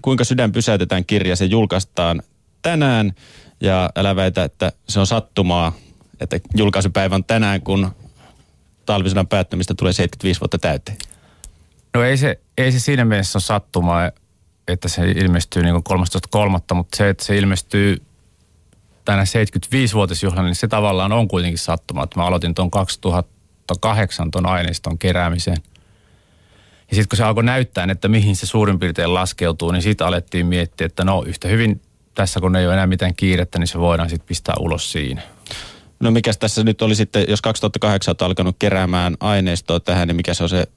Kuinka sydän pysäytetään -kirja, se julkaistaan tänään. Ja älä väitä, että se on sattumaa, että julkaisupäivä on tänään, kun talvisodan päättymistä tulee 75 vuotta täyteen. No ei se siinä mielessä ole sattumaa, että se ilmestyy niin 13.3., mutta se, että se ilmestyy tänä 75-vuotisjuhlan, niin se tavallaan on kuitenkin sattumaa. Että mä aloitin tuon 2008 tuon aineiston keräämisen. Ja sitten kun se alkoi näyttää, että mihin se suurin piirtein laskeutuu, niin siitä alettiin miettiä, että no yhtä hyvin tässä, kun ei ole enää mitään kiirettä, niin se voidaan sitten pistää ulos siinä. No mikäs tässä nyt oli sitten, jos 2008 olet alkanut keräämään aineistoa tähän, niin mikä se on se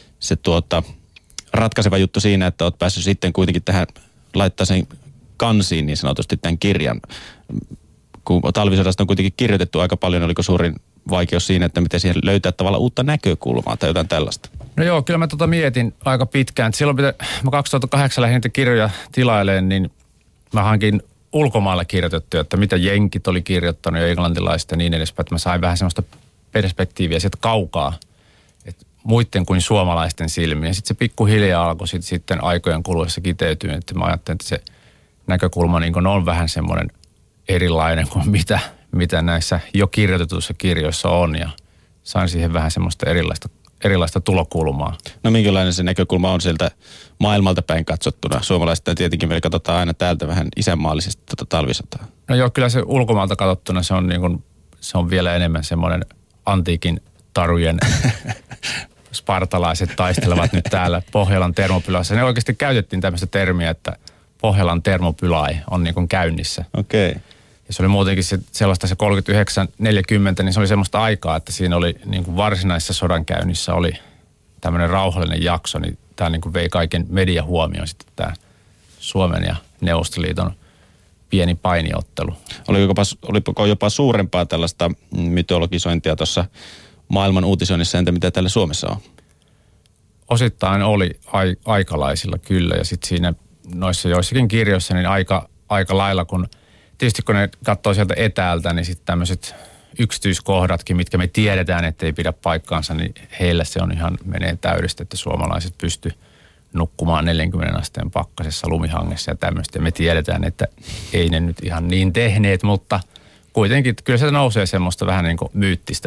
ratkaiseva juttu siinä, että olet päässyt sitten kuitenkin tähän laittaa sen kansiin niin sanotusti tämän kirjan. Kun talvisodasta on kuitenkin kirjoitettu aika paljon, oliko suurin vaikeus siinä, että miten siihen löytää tavallaan uutta näkökulmaa tai jotain tällaista? No joo, kyllä mä mietin aika pitkään. Silloin mä 2008 lähdin niitä kirjoja tilailemaan, niin mä hankin ulkomailla kirjoitettuja, että mitä jenkit oli kirjoittanut ja englantilaiset ja niin edespäin. Että mä sain vähän semmoista perspektiiviä sieltä kaukaa, että muiden kuin suomalaisten silmiin. Ja sitten se pikkuhiljaa alkoi sitten aikojen kuluessa kiteytyä, että mä ajattelin, että se näkökulma niin on vähän semmoinen erilainen kuin mitä näissä jo kirjoitetuissa kirjoissa on. Ja sain siihen vähän semmoista erilaista tulokulmaa. No minkälainen se näkökulma on sieltä maailmalta päin katsottuna? Suomalaisista tietenkin meillä katsotaan aina täältä vähän isänmaallisesti talvisotaa. No joo, kyllä se ulkomailta katsottuna se on vielä enemmän semmoinen antiikin tarujen spartalaiset taistelevat nyt täällä Pohjolan termopylassa. Ne oikeasti käytettiin tämmöistä termiä, että Pohjolan termopylai on niin kuin käynnissä. Okei. Okay. Ja se oli muutenkin sellaista se 39-40, niin se oli semmoista aikaa, että siinä oli niin kuin varsinaisessa sodankäynnissä oli tämmöinen rauhallinen jakso, niin tämä niin kuin vei kaiken median huomioon sitten tämä Suomen ja Neuvostoliiton pieni painiottelu. Oliko jopa suurempaa tällaista mytologisointia tuossa maailman uutisoinnissa, entä mitä täällä Suomessa on? Osittain oli aikalaisilla kyllä, ja sitten siinä noissa joissakin kirjoissa niin aika lailla, kun tietysti kun ne katsoo sieltä etäältä, niin sitten tämmöiset yksityiskohdatkin, mitkä me tiedetään, että ei pidä paikkaansa, niin heillä se on ihan menee täydesti, että suomalaiset pysty nukkumaan 40 asteen pakkasessa lumihangessa ja tämmöistä. Ja me tiedetään, että ei ne nyt ihan niin tehneet, mutta kuitenkin kyllä se nousee semmoista vähän niin kuin myyttistä.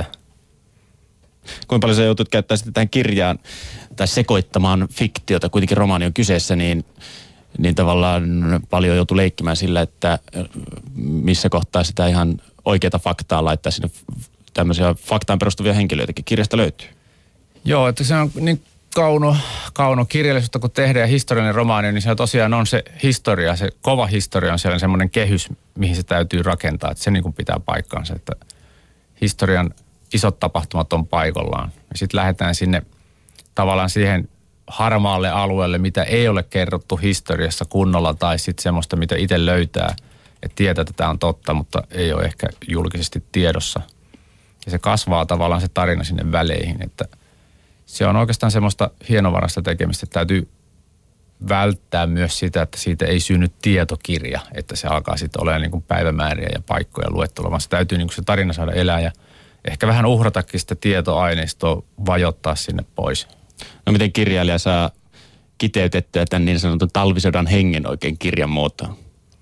Kuinka paljon sä joutut käyttämään sitten tähän kirjaan tai sekoittamaan fiktiota, kuitenkin romaani on kyseessä, niin tavallaan paljon joutuu leikkimään sillä, että missä kohtaa sitä ihan oikeata faktaa laittaa sinne tämmöisiä faktaan perustuvia henkilöitäkin kirjasta löytyy. Joo, että se on niin kaunokirjallisuutta kun tehdään ja historiallinen romaani, niin se tosiaan on se historia, se kova historia on siellä semmoinen kehys, mihin se täytyy rakentaa, että se niin kuin pitää paikkaansa, että historian isot tapahtumat on paikallaan. Ja sitten lähdetään sinne tavallaan siihen harmaalle alueelle, mitä ei ole kerrottu historiassa kunnolla tai sitten semmoista, mitä itse löytää, että tietää, että tämä on totta, mutta ei ole ehkä julkisesti tiedossa. Ja se kasvaa tavallaan se tarina sinne väleihin, että se on oikeastaan semmoista hienovaraista tekemistä, että täytyy välttää myös sitä, että siitä ei synny tietokirja, että se alkaa sitten olemaan niin kuin päivämääriä ja paikkoja luettelua, vaan se täytyy niin kuin se tarina saada elää ja ehkä vähän uhratakin sitä tietoaineistoa, vajottaa sinne pois. No miten kirjailija saa kiteytettyä tämän niin sanotun talvisodan hengen oikein kirjan muotoon?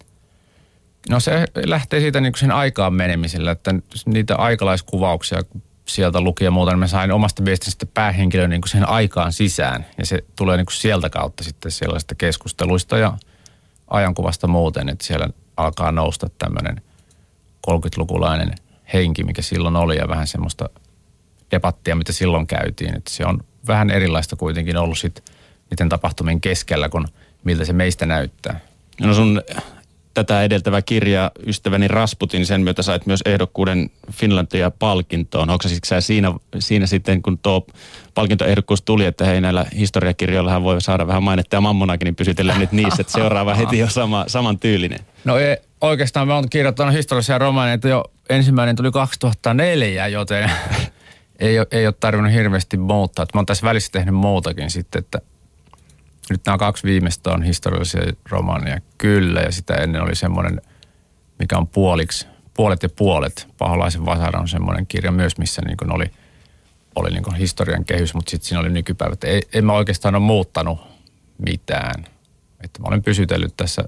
No se lähtee siitä niin kuin sen aikaan menemisellä, että niitä aikalaiskuvauksia sieltä luki ja muuta, niin mä sain omasta viestistä sitten päähenkilön niin kuin siihen aikaan sisään. Ja se tulee niin kuin sieltä kautta sitten sellaisista keskusteluista ja ajankuvasta muuten, että siellä alkaa nousta tämmöinen 30-lukulainen henki, mikä silloin oli ja vähän semmoista debattia, mitä silloin käytiin. Että se on vähän erilaista kuitenkin ollut sitten niiden tapahtumien keskellä, kuin miltä se meistä näyttää. No sun tätä edeltävä kirja, Ystäväni Rasputin, sen myötä sait myös ehdokkuuden Finlandia-palkintoon. Hoksasitko sä siinä sitten, kun tuo palkintoehdokkuus tuli, että hei, näillä historiakirjoillahan voi saada vähän mainetta ja mammonakin, niin pysytellään nyt niissä, että seuraava heti jo saman tyylinen. No oikeastaan mä oon kirjoittanut historiallisia romaaneita jo, ensimmäinen tuli 2004, joten ei ole tarvinnut hirveästi muuttaa. Mä oon tässä välissä tehnyt muutakin sitten, että nyt nämä 2 viimeistä on historiallisia romaaneja, kyllä, ja sitä ennen oli semmoinen, mikä on puolet ja puolet. Paholaisen vasara on semmoinen kirja myös, missä niin kuin oli niin kuin historian kehys, mutta sitten siinä oli nykypäivät. En mä oikeastaan ole muuttanut mitään. Että mä olen pysytellyt tässä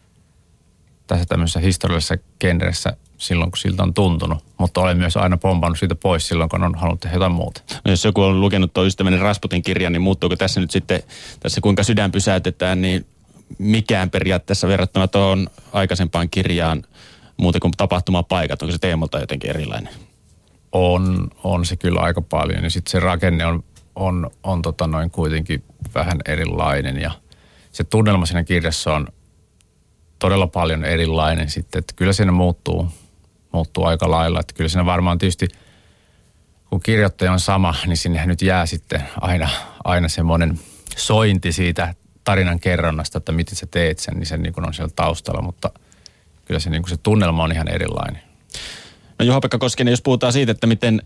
tämmöisessä historiallisessa genressä silloin, kun siltä on tuntunut. Mutta olen myös aina pompannut siitä pois silloin, kun on halunnut tehdä jotain muuta. No jos joku on lukenut tuon ystäväni Rasputin kirjan, niin muuttuuko tässä nyt sitten, tässä kuinka sydän pysäytetään, niin mikään periaatteessa verrattuna tuohon aikaisempaan kirjaan muuten kuin tapahtumapaikat? Onko se teemalta jotenkin erilainen? On se kyllä aika paljon. Ja sitten se rakenne on kuitenkin vähän erilainen. Ja se tunnelma siinä kirjassa on todella paljon erilainen sitten. Että kyllä siinä muuttuu aika lailla. Että kyllä siinä varmaan tietysti, kun kirjoittaja on sama, niin sinnehän nyt jää sitten aina semmoinen sointi siitä tarinan kerronnasta, että miten sä teet sen, niin se niin kuin on siellä taustalla. Mutta kyllä se, niin kuin se tunnelma on ihan erilainen. No Juha-Pekka Koskinen, jos puhutaan siitä, että miten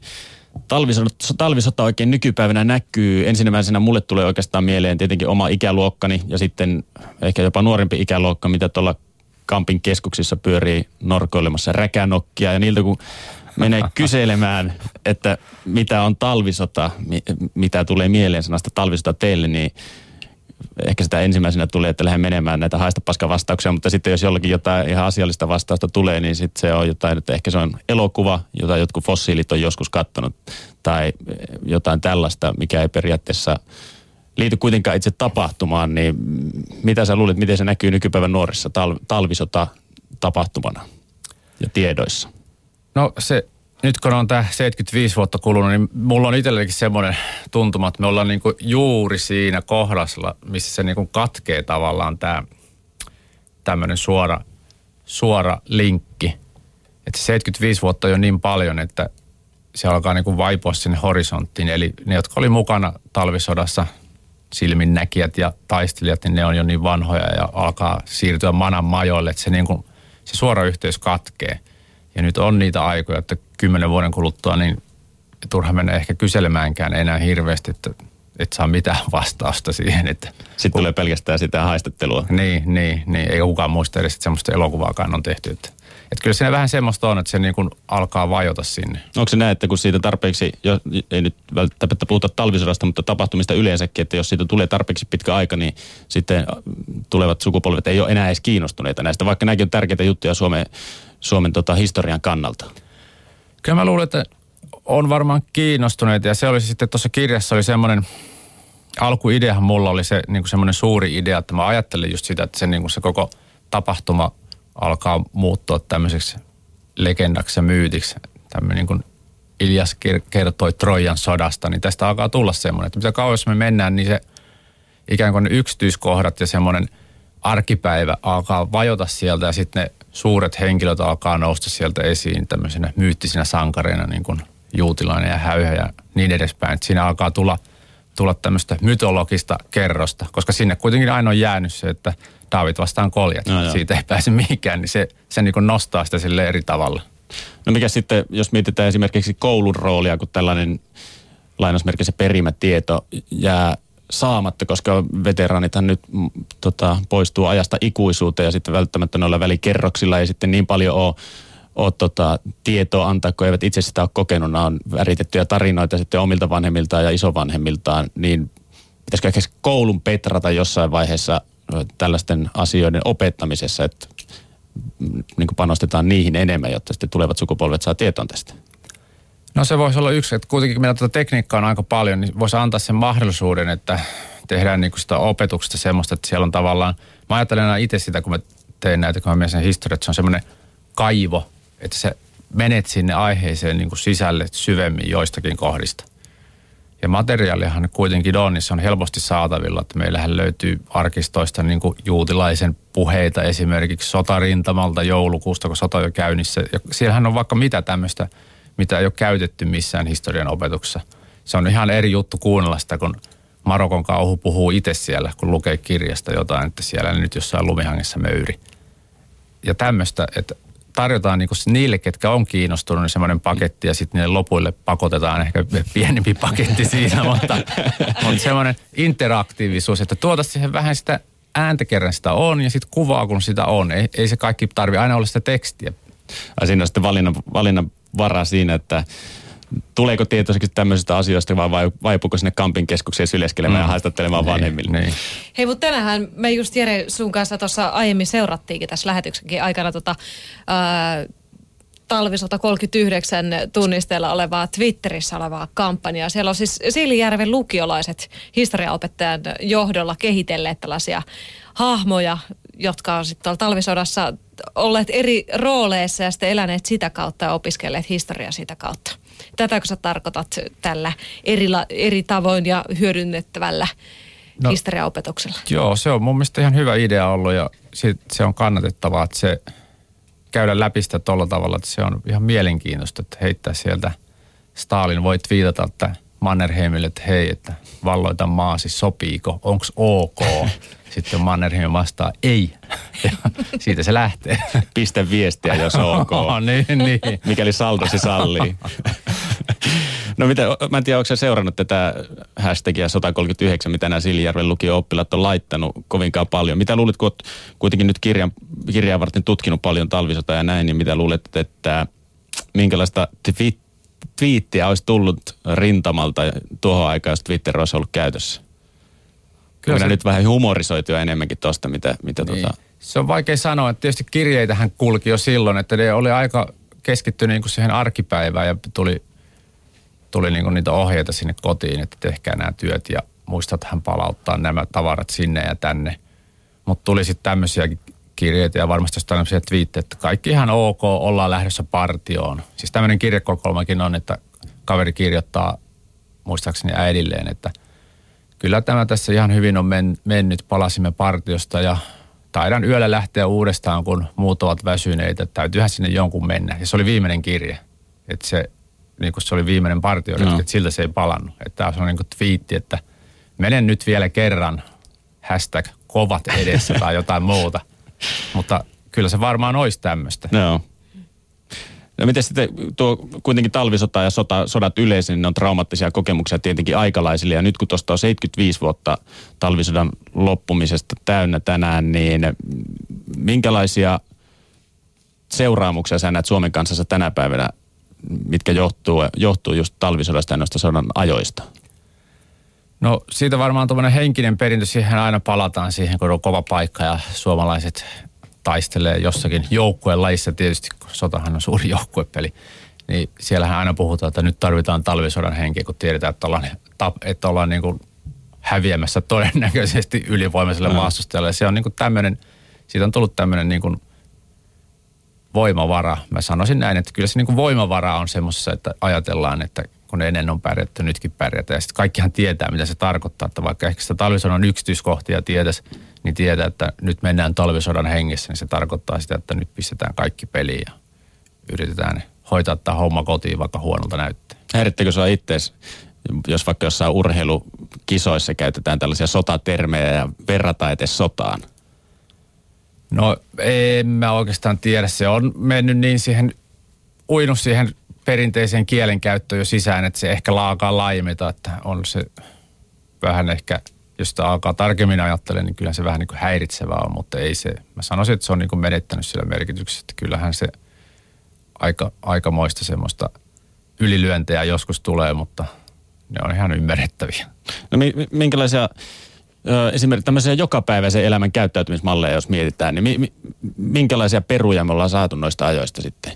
talvisota oikein nykypäivänä näkyy. Ensimmäisenä mulle tulee oikeastaan mieleen tietenkin oma ikäluokkani ja sitten ehkä jopa nuorempi ikäluokka, mitä tuolla Kampin keskuksissa pyörii norkoilemassa räkänokkia. Ja niiltä kun menee kyselemään, että mitä on talvisota, mitä tulee mieleen sanasta talvisota teille, niin ehkä sitä ensimmäisenä tulee, että lähden menemään näitä haistapaska-vastauksia, mutta sitten jos jollakin jotain ihan asiallista vastausta tulee, niin sitten se on jotain, että ehkä se on elokuva, jota jotkut fossiilit on joskus katsonut, tai jotain tällaista, mikä ei periaatteessa liity kuitenkaan itse tapahtumaan, niin mitä sä luulet, miten se näkyy nykypäivän nuorissa talvisota tapahtumana ja tiedoissa? No se, nyt kun on tämä 75 vuotta kulunut, niin mulla on itselläkin semmoinen tuntuma, että me ollaan niinku juuri siinä kohdassa, missä se niinku katkee tavallaan tämä tämmöinen suora linkki. Että se 75 vuotta on jo niin paljon, että se alkaa niinku vaipua sinne horisonttiin. Eli ne, jotka oli mukana talvisodassa, silminnäkijät ja taistelijat, niin ne on jo niin vanhoja ja alkaa siirtyä manan majoille, että se suora yhteys katkee. Ja nyt on niitä aikoja, että 10 vuoden kuluttua, niin turha mennä ehkä kyselemäänkään enää hirveästi, että et saa mitään vastausta siihen. Että sitten tulee pelkästään sitä haistattelua. Niin. Eikä kukaan muista edes, että semmoista elokuvaakaan on tehty. Että kyllä siinä vähän semmoista on, että se niin kuin alkaa vajota sinne. Onko se näin, että kun siitä tarpeeksi, ei nyt välttämättä puhuta talvisodasta, mutta tapahtumista yleensäkin, että jos siitä tulee tarpeeksi pitkä aika, niin sitten tulevat sukupolvet ei ole enää edes kiinnostuneita näistä, vaikka nämäkin on tärkeitä juttuja Suomen historian kannalta? Kyllä mä luulen, että on varmaan kiinnostuneita ja se oli sitten tuossa kirjassa oli semmoinen, alkuideahan mulla oli se niin kuin semmoinen suuri idea, että mä ajattelin just sitä, että se, niin kuin se koko tapahtuma alkaa muuttua tämmöiseksi legendaksi ja myytiksi. Tämmöinen niin kuin Ilias kertoi Trojan sodasta, niin tästä alkaa tulla semmoinen, että mitä kauas me mennään, niin se ikään kuin ne yksityiskohdat ja semmoinen arkipäivä alkaa vajota sieltä ja sitten ne suuret henkilöt alkaa nousta sieltä esiin tämmöisenä myyttisinä sankareina, niin kuin Juutilainen ja Häyhä ja niin edespäin. Että siinä alkaa tulla tämmöistä mytologista kerrosta, koska sinne kuitenkin aina on jäänyt se, että Daavid vastaan Goljat. No, siitä ei pääse mihinkään, niin se niin kuin nostaa sitä sille eri tavalla. No mikä sitten, jos mietitään esimerkiksi koulun roolia, kun tällainen lainausmerkissä perimätieto jää saamatta, koska veteraanithan nyt poistuu ajasta ikuisuuteen ja sitten välttämättä noilla välikerroksilla ei sitten niin paljon ole tietoa antaa, kun eivät itse sitä ole kokenut. Nämä on väritettyjä tarinoita sitten omilta vanhemmiltaan ja isovanhemmiltaan, niin pitäisikö ehkä koulun petrata jossain vaiheessa tällaisten asioiden opettamisessa, että niin kuin panostetaan niihin enemmän, jotta sitten tulevat sukupolvet saa tietoon tästä? No se voisi olla yksi, että kuitenkin meillä tuota tekniikkaa on aika paljon, niin voisi antaa sen mahdollisuuden, että tehdään niin kuin sitä opetuksesta semmoista, että siellä on tavallaan, mä ajattelen aina itse sitä, kun mä tein näitä, kun mä menen sen historian, että se on semmoinen kaivo, että sä menet sinne aiheeseen niin kuin sisälle syvemmin joistakin kohdista. Ja materiaalihan kuitenkin on, niin se on helposti saatavilla, että meillähän löytyy arkistoista niin kuin juutilaisen puheita esimerkiksi sotarintamalta joulukuusta, kun sota on jo käynnissä. Ja siellähän on vaikka mitä tämmöistä, mitä ei ole käytetty missään historian opetuksessa. Se on ihan eri juttu kuunnella sitä, kun Marokon kauhu puhuu itse siellä, kun lukee kirjasta jotain, että siellä nyt jossain lumihangessa möyri. Ja tämmöistä, että tarjotaan niinku niille, ketkä on kiinnostunut, niin semmoinen paketti ja sitten niille lopuille pakotetaan ehkä pienempi paketti siinä, mutta semmoinen interaktiivisuus, että tuota siihen vähän sitä ääntä kerran sitä on ja sitten kuvaa, kun sitä on. Ei se kaikki tarvitse aina olla sitä tekstiä. Siinä on sitten valinnan varaa siinä, että Tuleeko tietoiseksi tämmöisistä asioista vai vaipuuko sinne Kampin keskukseen syleskelemään ja haistattelemaan vanhemmille? Niin. Hei, mutta tänähän me just Jere sun kanssa tuossa aiemmin seurattiinkin tässä lähetyksenkin aikana Talvisota 39 tunnisteella olevaa Twitterissä olevaa kampanjaa. Siellä on siis Siilinjärven lukiolaiset historiaopettajan johdolla kehitelleet tällaisia hahmoja, jotka on sitten talvisodassa olleet eri rooleissa ja sitten eläneet sitä kautta ja opiskelleet historiaa sitä kautta. Tätäkö sä tarkoitat tällä eri tavoin ja hyödynnettävällä historiaopetuksella? Joo, se on mun mielestä ihan hyvä idea ollut ja se on kannatettavaa, että se käydä läpi sitä tuolla tavalla, että se on ihan mielenkiintoista, että heittää sieltä Stalin voi twiitata, että Mannerheimille, että hei, että valloita maasi, sopiiko, onks ok? Sitten Mannerheim vastaa, ei. Ja siitä se lähtee. Pistä viestiä, jos ok. niin. Mikäli saldosi sallii. No mä en tiedä, onko sä seurannut tätä hashtagia 139, mitä nämä Siilinjärven lukio-oppilaat on laittanut kovinkaan paljon. Mitä luulet, kun oot kuitenkin nyt kirjaa varten tutkinut paljon talvisotaa ja näin, niin mitä luulet, että minkälaista twiittiä olisi tullut rintamalta tuohon aikaan, jos Twitter olisi ollut käytössä? Kyllä se nyt vähän humorisoitua enemmänkin tuosta, mitä niin. Se on vaikea sanoa, että tietysti kirjeitähän kulki jo silloin, että ne oli aika keskittynyt niin kuin siihen arkipäivään ja tuli niin kuin niitä ohjeita sinne kotiin, että tehkää nämä työt ja muistathan palauttaa nämä tavarat sinne ja tänne. Mutta tuli sitten tämmöisiäkin kirjeitä ja varmasti jos tämmöisiä twiittejä, että kaikki ihan ok, ollaan lähdössä partioon. Siis tämmöinen kirjekokoelmakin on, että kaveri kirjoittaa muistaakseni äidilleen, että kyllä tämä tässä ihan hyvin on mennyt, palasimme partiosta ja taidan yöllä lähteä uudestaan, kun muut ovat väsyneitä. Täytyyhän sinne jonkun mennä. Ja se oli viimeinen kirje, että se niin kuin se oli viimeinen partio, että siltä se ei palannut. Että tämä on niin kuin twiitti, että menen nyt vielä kerran, hashtag kovat edessä tai jotain muuta. Mutta kyllä se varmaan olisi tämmöistä. No miten sitten tuo kuitenkin talvisota ja sodat yleisin, ne on traumaattisia kokemuksia tietenkin aikalaisille. Ja nyt kun tuosta on 75 vuotta talvisodan loppumisesta täynnä tänään, niin minkälaisia seuraamuksia sä näet Suomen kansassa tänä päivänä, mitkä johtuu just talvisodasta ja noista sodan ajoista? No siitä varmaan tuommoinen henkinen perintö, siihen aina palataan siihen, kun on kova paikka ja suomalaiset taistelee jossakin joukkueen lajissa. Tietysti sotahan on suuri joukkuepeli, niin siellähän aina puhutaan, että nyt tarvitaan talvisodan henkeä, kun tiedetään, että ollaan niin kuin häviämässä todennäköisesti ylivoimaiselle vastustajalle. Se on niin kuin tämmöinen, siitä on tullut tämmöinen niin kuin voimavara. Mä sanoisin näin, että kyllä se niin kuin voimavara on semmoisessa, että ajatellaan, että kun ennen on pärjätty, nytkin pärjätään. Ja sitten kaikkihan tietää, mitä se tarkoittaa, että vaikka ehkä sitä talvisodan yksityiskohtia tietäisi, niin tietää, että nyt mennään talvisodan hengessä, niin se tarkoittaa sitä, että nyt pistetään kaikki peliin ja yritetään hoitaa tämä homma kotiin, vaikka huonolta näyttää. Häirittekö sua itseesi, jos vaikka jossain urheilukisoissa käytetään tällaisia sotatermejä ja verrataan edes sotaan? No en mä oikeastaan tiedä. Se on mennyt niin uinut siihen perinteiseen kielenkäyttöön jo sisään, että se ehkä alkaa laajemmita, että on se vähän ehkä, jos sitä alkaa tarkemmin ajattelemaan, niin kyllä se vähän niin kuin häiritsevää on, mutta ei se, mä sanoisin, että se on niin kuin menettänyt sillä merkityksessä, että kyllähän se aikamoista semmoista ylilyöntejä joskus tulee, mutta ne on ihan ymmärrettäviä. No minkälaisia esimerkiksi tämmöisiä jokapäiväisen elämän käyttäytymismalleja, jos mietitään, niin minkälaisia peruja me ollaan saatu noista ajoista sitten?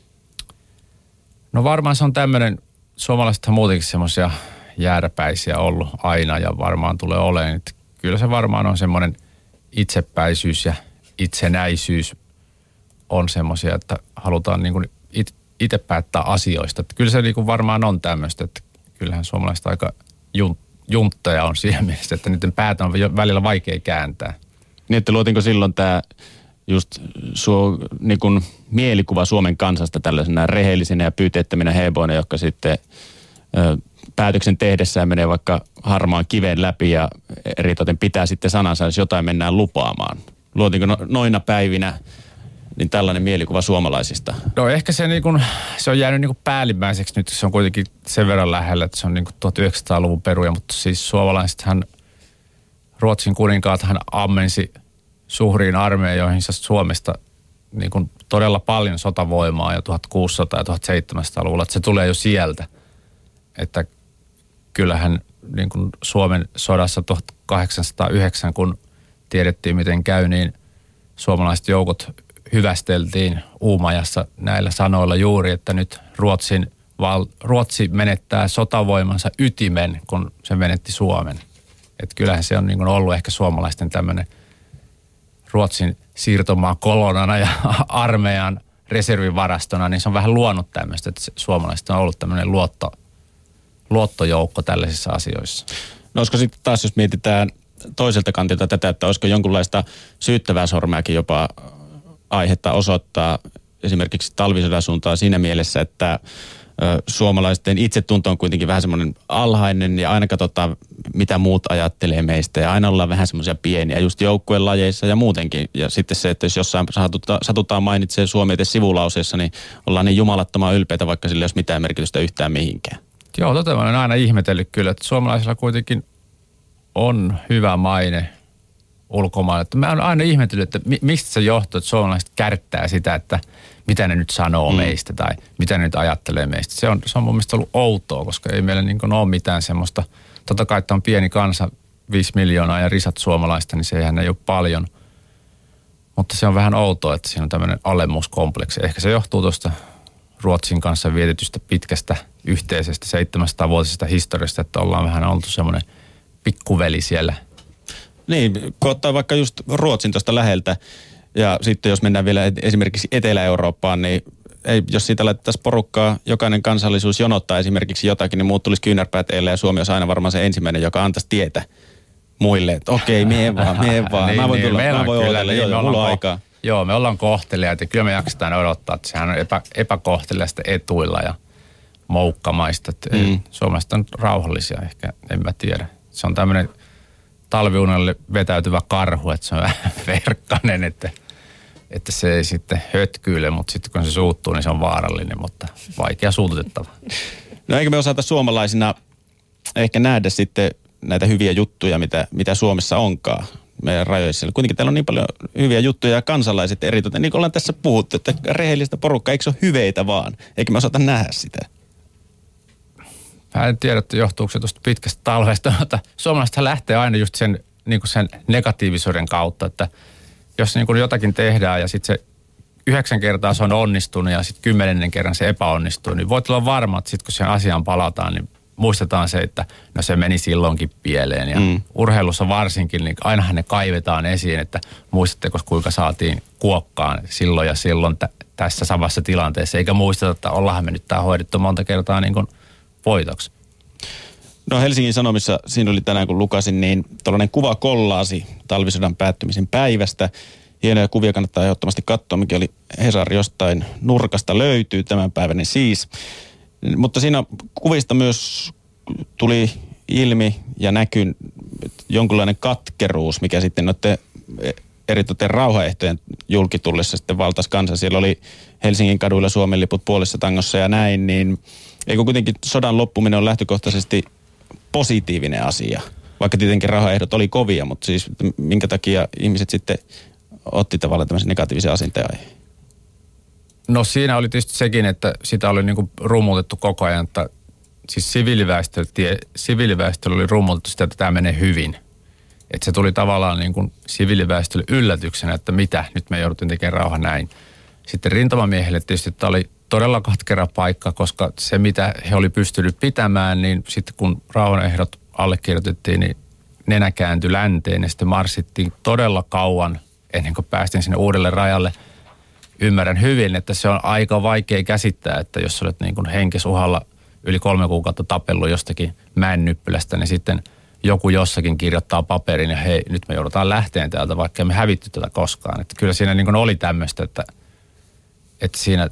No varmaan se on tämmöinen, suomalaisethan muutenkin semmoisia jääräpäisiä ollut aina ja varmaan tulee olemaan. Että kyllä se varmaan on semmoinen itsepäisyys ja itsenäisyys on semmoisia, että halutaan niin kuin itse päättää asioista. Että kyllä se niin kuin varmaan on tämmöistä, että kyllähän suomalaiset aika juntteja on siihen mielessä, että niiden päät on välillä vaikea kääntää. Niin, että luotinko silloin tämä just niin kuin mielikuva Suomen kansasta tällaisena rehellisinä ja pyyteettöminä heboina, jotka sitten päätöksen tehdessään menee vaikka harmaan kiven läpi ja eritoten pitää sitten sanansa, jos jotain mennään lupaamaan. Luotinko noina päivinä niin tällainen mielikuva suomalaisista? No ehkä se on jäänyt niin kuin päällimmäiseksi nyt, se on kuitenkin sen verran lähellä, että se on niin kuin 1900-luvun peruja, mutta siis suomalaisethan, Ruotsin kuninkaathan ammensi suuriin armeijoihinsa Suomesta niin kuin todella paljon sotavoimaa jo 1600- ja 1700-luvulla, että se tulee jo sieltä. että kyllähän niin kuin Suomen sodassa 1809, kun tiedettiin miten käy, niin suomalaiset joukot hyvästeltiin Uumajassa näillä sanoilla juuri, että nyt Ruotsi menettää sotavoimansa ytimen, kun se menetti Suomen. Että kyllähän se on niin kuin ollut ehkä suomalaisten tämmöinen Ruotsin siirtomaa kolonana ja armeijan reservivarastona, niin se on vähän luonut tämmöistä, että suomalaiset on ollut tämmöinen luottojoukko tällaisissa asioissa. No olisiko sitten taas, jos mietitään toiselta kantilta tätä, että olisiko jonkunlaista syyttävää sormeakin jopa aihetta osoittaa esimerkiksi talvisodan suuntaan siinä mielessä, että suomalaisten itsetunto on kuitenkin vähän semmoinen alhainen ja aina katsotaan, mitä muut ajattelee meistä ja aina ollaan vähän semmoisia pieniä just joukkueen lajeissa ja muutenkin. Ja sitten se, että jos jossain satutaan mainitsee Suomi edes sivulauseessa, niin ollaan niin jumalattoman ylpeitä, vaikka sillä ei olisi mitään merkitystä yhtään mihinkään. Joo, mä olen aina ihmetellyt kyllä, että suomalaisilla kuitenkin on hyvä maine ulkomailla. Mä oon aina ihmetellyt, että mistä se johtuu, että suomalaiset kärttää sitä, että mitä ne nyt sanoo meistä tai mitä ne nyt ajattelee meistä. Se on mun mielestä ollut outoa, koska ei meillä niin kuin ole mitään semmoista. Totta kai, että on pieni kansa, 5 miljoonaa ja risat suomalaista, niin sehän ei ole paljon. Mutta se on vähän outoa, että siinä on tämmöinen alemmuuskompleksi. Ehkä se johtuu tuosta Ruotsin kanssa vietetystä pitkästä yhteisestä 700-vuotisesta historiasta, että ollaan vähän oltu semmoinen pikkuveli siellä. Niin, kun ottaa vaikka just Ruotsin tuosta läheltä ja sitten jos mennään vielä esimerkiksi Etelä-Eurooppaan, niin jos siitä laitettaisiin porukkaa, jokainen kansallisuus jonottaa esimerkiksi jotakin, niin muut tulisi kyynärpäät eelle ja Suomi olisi aina varmaan se ensimmäinen, joka antaisi tietä muille, että okei, mie vaan. Mä voin tulla, mä voin odotella, joo, mulla on aikaa. Joo, me ollaan kohteliaita ja kyllä me jaksetaan odottaa, että sehän on epäkohteliaista etuilla ja moukkamaista. Suomalaiset on rauhallisia ehkä, en mä tiedä. Se on tämmöinen talviunelle vetäytyvä karhu, että se on vähän verkkainen, että se ei sitten hötkyile, mutta sitten kun se suuttuu, niin se on vaarallinen, mutta vaikea suututettava. No eikö me osata suomalaisina ehkä nähdä sitten näitä hyviä juttuja, mitä Suomessa onkaan meidän rajoissa. Kuitenkin täällä on niin paljon hyviä juttuja ja kansalaiset eritoten, niin kuin ollaan tässä puhuttu, että rehellistä porukkaa, eikö se ole hyveitä vaan? Eikö me osata nähdä sitä? Mä en tiedä, että johtuuko se tuosta pitkästä talvesta, mutta suomalaisethan lähtee aina just sen, niin kuin sen negatiivisuuden kautta, että jos niin kuin jotakin tehdään ja sitten se 9 kertaa se on onnistunut ja sitten 10. kerran se epäonnistuu, niin voit olla varma, että sitten kun siihen asiaan palataan, niin muistetaan se, että no se meni silloinkin pieleen. Ja urheilussa varsinkin, niin ainahan ne kaivetaan esiin, että muistatteko kuinka saatiin kuokkaan silloin ja silloin tässä samassa tilanteessa, eikä muisteta, että ollaanhan me nyt tämä hoidettu monta kertaa niin kuin voitoksi. No Helsingin Sanomissa, siinä oli tänään kun lukasin, niin tällainen kuvakollaasi talvisodan päättymisen päivästä. Hienoja kuvia kannattaa ehdottomasti katsoa, mikä oli Hesari jostain nurkasta löytyy tämänpäiväinen siis. Mutta siinä kuvista myös tuli ilmi ja näkyi jonkunlainen katkeruus, mikä sitten noiden eritoten rauhaehtojen julkitullessa sitten valtasi kansan. Siellä oli Helsingin kaduilla Suomen liput puolessa tangossa ja näin, niin eikö kuitenkin sodan loppuminen on lähtökohtaisesti positiivinen asia? Vaikka tietenkin rauhaehdot oli kovia, mutta siis minkä takia ihmiset sitten otti tavallaan tämmöisen negatiivisen asenteen aiheen? No siinä oli tietysti sekin, että sitä oli niin kuin rummutettu koko ajan, että siis siviiliväestöllä oli rummutettu sitä, että tämä menee hyvin. Että se tuli tavallaan niin kuin siviiliväestölle yllätyksenä, että mitä, nyt me jouduttiin tekemään rauha näin. Sitten rintamamiehille tietysti tämä oli todella katkera paikka, koska se mitä he oli pystynyt pitämään, niin sitten kun rauhanehdot allekirjoitettiin, niin nenä kääntyi länteen ja sitten marssittiin todella kauan ennen kuin päästiin sinne uudelle rajalle. Ymmärrän hyvin, että se on aika vaikea käsittää, että jos olet niin kuin henkesuhalla yli 3 kuukautta tapellut jostakin mäennyppylästä, niin sitten joku jossakin kirjoittaa paperin ja hei, nyt me joudutaan lähteen täältä, vaikka me hävitty tätä koskaan. Että kyllä siinä niin kuin oli tämmöistä, että siinä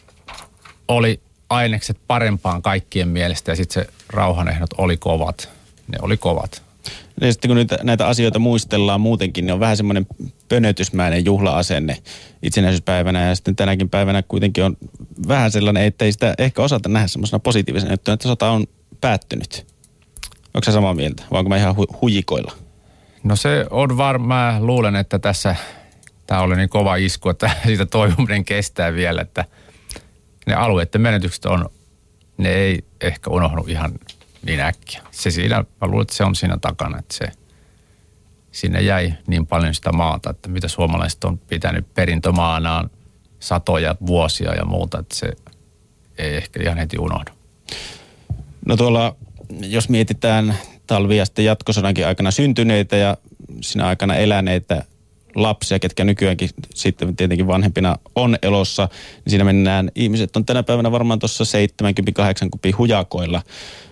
oli ainekset parempaan kaikkien mielestä ja sitten se rauhanehdot oli kovat. Ne oli kovat. Ja sitten kun näitä asioita muistellaan muutenkin, niin on vähän semmoinen pönötysmäinen juhla-asenne itsenäisyyspäivänä. Ja sitten tänäkin päivänä kuitenkin on vähän sellainen, ettei sitä ehkä osata nähdä semmoisena positiivisena juttuna, että sota on päättynyt. Onko sä samaa mieltä? Vai onko mä ihan hujikoilla? No se on mä luulen, että tässä tämä oli niin kova isku, että siitä toivominen kestää vielä, että ne alueiden menetykset on ne ei ehkä unohdu ihan niin äkkiä. Mä luulen, että se on siinä takana, että sinne jäi niin paljon sitä maata, että mitä suomalaiset on pitänyt perintömaanaan satoja vuosia ja muuta, että se ei ehkä ihan heti unohdu. No tuolla, jos mietitään talvia sitten jatkosodankin aikana syntyneitä ja siinä aikana eläneitä lapsia, ketkä nykyäänkin sitten tietenkin vanhempina on elossa, niin siinä mennään, ihmiset on tänä päivänä varmaan tuossa 70-80 hujakoilla,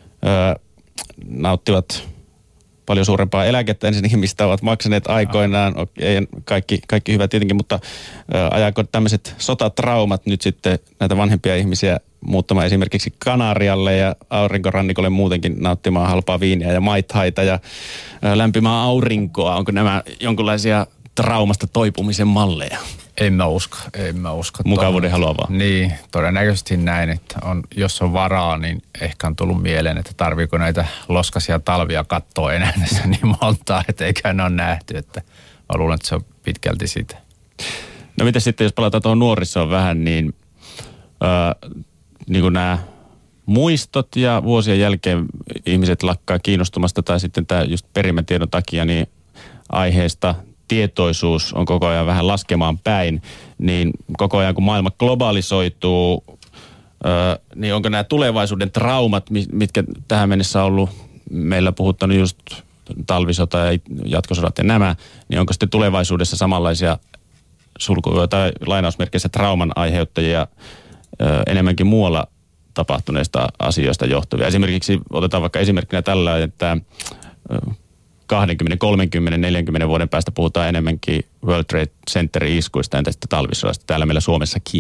nauttivat paljon suurempaa eläkettä ensinnäkin, mistä ovat maksaneet aikoinaan, ei kaikki hyvä tietenkin, mutta ajaako tämmöiset sotatraumat nyt sitten näitä vanhempia ihmisiä muuttamaan esimerkiksi Kanarialle ja aurinkorannikolle muutenkin nauttimaan halpaa viiniä ja maithaita ja lämpimää aurinkoa? Onko nämä jonkinlaisia traumasta toipumisen malleja? En mä usko. Mukavuuden haluavaa. Niin, todennäköisesti näin, että jos on varaa, niin ehkä on tullut mieleen, että tarviiko näitä loskaisia talvia katsoa enää niin montaa, että eikä ne ole nähty, että mä luulen, että se on pitkälti sitä. No miten sitten, jos palataan tuohon nuorisoon vähän, niin niin kuin nämä muistot ja vuosien jälkeen ihmiset lakkaa kiinnostumasta tai sitten tämä just perimätiedon takia, niin aiheesta tietoisuus on koko ajan vähän laskemaan päin, niin koko ajan kun maailma globalisoituu, niin onko nämä tulevaisuuden traumat, mitkä tähän mennessä on ollut meillä puhuttanut just talvisota ja jatkosodat ja nämä, niin onko sitten tulevaisuudessa samanlaisia sulkuja tai lainausmerkeissä trauman aiheuttajia enemmänkin muualla tapahtuneista asioista johtuvia? Esimerkiksi otetaan vaikka esimerkkinä tällä, että 20, 30, 40 vuoden päästä puhutaan enemmänkin World Trade Centerin iskuista entä sitten talvisodasta täällä meillä Suomessakin.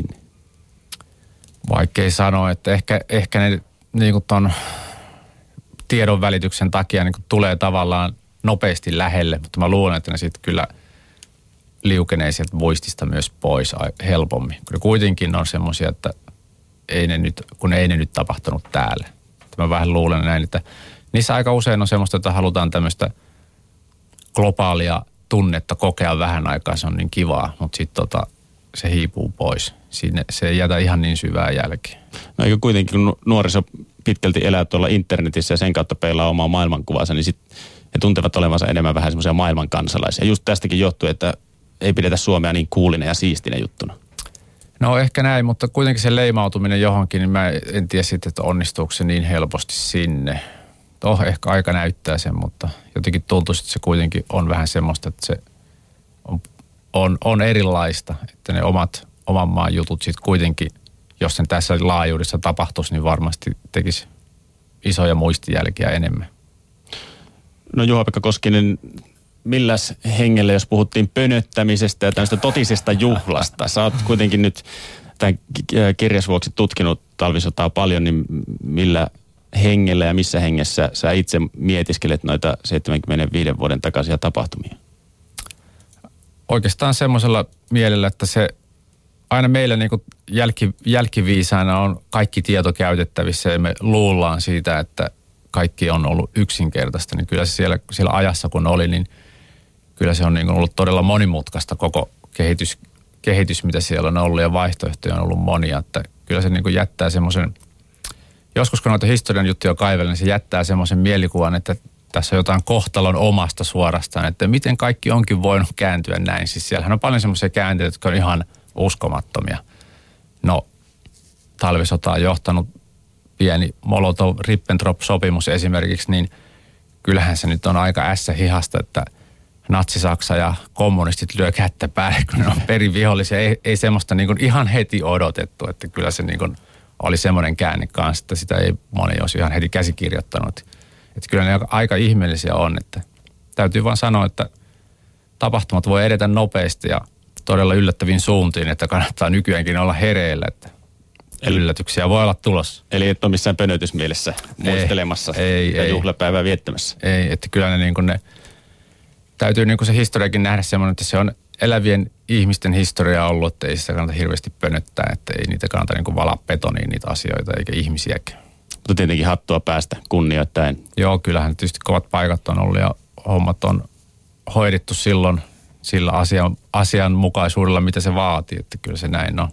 Vaikkei sanoa, että ehkä ne niin kuin ton tiedon välityksen takia niin kuin tulee tavallaan nopeasti lähelle, mutta mä luulen, että ne sitten kyllä liukenee sieltä muistista myös pois helpommin. Kyllä kuitenkin on semmoisia, että ei ne nyt tapahtunut täällä. Että mä vähän luulen näin, että niissä aika usein on semmoista, että halutaan tämmöistä globaalia tunnetta kokea vähän aikaa, se on niin kivaa, mutta sitten se hiipuu pois. Se ei jätä ihan niin syvää jälkeen. No eikö kuitenkin, kun nuoriso pitkälti elää tuolla internetissä ja sen kautta peilaa omaa maailmankuvansa, niin sitten he tuntevat olevansa enemmän vähän semmoisia maailman kansalaisia. Just tästäkin johtuu, että ei pidetä Suomea niin coolina ja siistinä juttuna. No ehkä näin, mutta kuitenkin se leimautuminen johonkin, niin mä en tiedä sitten, että onnistuuko se niin helposti sinne. Ehkä aika näyttää sen, mutta jotenkin tuntuisi, että se kuitenkin on vähän semmoista, että se on erilaista. Että ne oman maan jutut sitten kuitenkin, jos sen tässä laajuudessa tapahtuisi, niin varmasti tekisi isoja muistijälkiä enemmän. No Juha-Pekka Koskinen, milläs hengellä, jos puhuttiin pönöttämisestä ja tämmöistä totisesta juhlasta? Sä oot kuitenkin nyt tämän kirjas vuoksi tutkinut talvisotaa paljon, niin millä hengellä ja missä hengessä sä itse mietiskelet noita 75 vuoden takaisia tapahtumia? Oikeastaan semmoisella mielellä, että se aina meillä niin kuin jälkiviisaana on kaikki tieto käytettävissä ja me luullaan siitä, että kaikki on ollut yksinkertaista, niin kyllä se siellä ajassa kun oli, niin kyllä se on niin kuin ollut todella monimutkaista koko kehitys, mitä siellä on ollut ja vaihtoehtoja on ollut monia, että kyllä se niin kuin jättää semmoisen, joskus kun noita historian juttuja kaivelen, niin se jättää semmoisen mielikuvan, että tässä on jotain kohtalon omasta suorastaan, että miten kaikki onkin voinut kääntyä näin. Siis siellähän on paljon semmoisia käänteitä, jotka on ihan uskomattomia. No, talvisota on johtanut pieni Molotov-Ribbentrop-sopimus esimerkiksi, niin kyllähän se nyt on aika ässähihasta, että Natsi-Saksa ja kommunistit lyö kättä päälle, kun ne on perivihollisia. Ei semmoista niin kuin ihan heti odotettu, että kyllä se niin kuin oli semmoinen käänne kanssa, että sitä ei moni olisi ihan heti käsikirjoittanut. Että kyllä ne aika ihmeellisiä on, että täytyy vaan sanoa, että tapahtumat voi edetä nopeasti ja todella yllättäviin suuntiin, että kannattaa nykyäänkin olla hereillä, että yllätyksiä voi olla tulossa. Eli et ole missään pönötysmielessä muistelemassa ja juhlapäivää viettämässä. Ei, että kyllä ne, niin kuin ne täytyy niin kuin se historiakin nähdä semmoinen, että se on elävien ihmisten historia ollut, että ei sitä kannata hirveästi pönöttää, että ei niitä kannata niin kuin valaa betoniin niitä asioita eikä ihmisiäkään. Mutta tietenkin hattua päästä kunnioittain. Joo, kyllähän tietysti kovat paikat on ollut ja hommat on hoidettu silloin sillä asianmukaisuudella, mitä se vaatii, että kyllä se näin on.